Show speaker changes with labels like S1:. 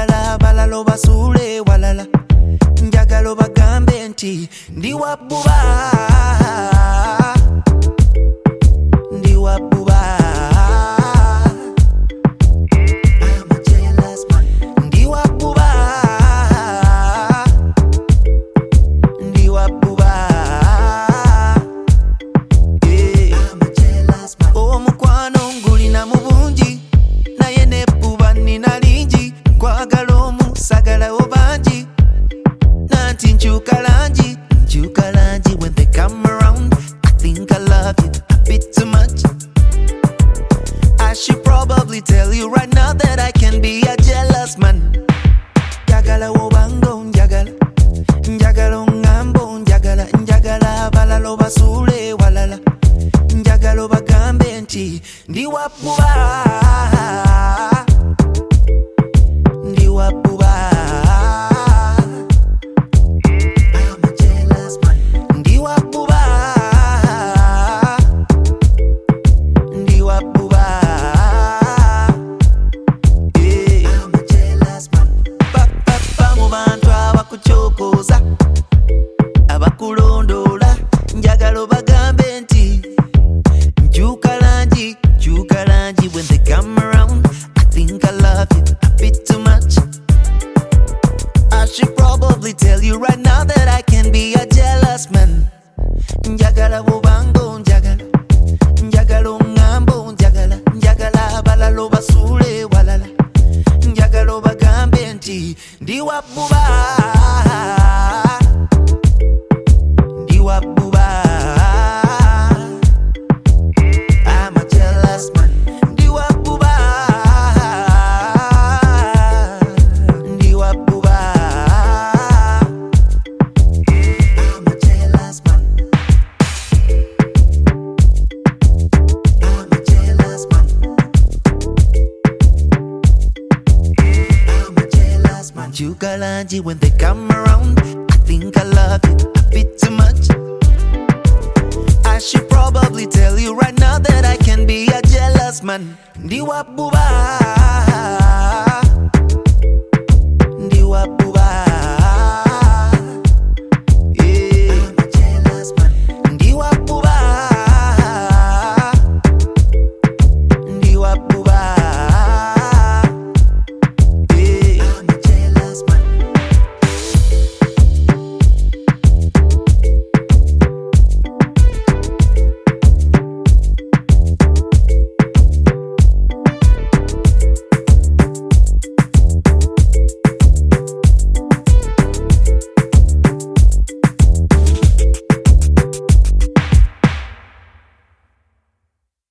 S1: njagala balalo basule walala, njagala obagambe nti ndi wabbuba, ndi wabbuba. I'm a jealous man. Ndi wabbuba, ndi wabbuba. I'm a jealous man. Omukwano ngulina mu bungi, naye nebbuba nina lingi, nkwagala omusagala obangi, nanti nkyuka langi, nkyuka langi. When they come around, I think I love you a bit too much. I should probably tell you right now that I can be a jealous man. Njagala obango njagala, njagala ongambo njagala, njagala balalo basule walala, njagala obagambe nti ndi wabbuba, ndi wabbuba. I'm a jealous man. Ndi wabbuba, ndi wabbuba. I'm a jealous man. Papa mu bantu abakuchokoza, abakulondola, njagala obagambe nti nkyuka langi, nkyuka langi. When they come around, I think I love you a bit too much. I should probably tell you right now that I can be a jealous man. Njagala obango njagala, njagala ongambo njagala, njagala balalo basule walala, njagala obagambe nti ndi wabbuba, ndi wabbuba. I'm a jealous man. Ndi wabbuba, ndi wabbuba. I'm a jealous man. I'm a jealous man. I'm a jealous man. Nkyuka langi when they come around, I think I love you a bit too much. I should probably tell you right now that I can be a jealous man. Ndi wabbuba.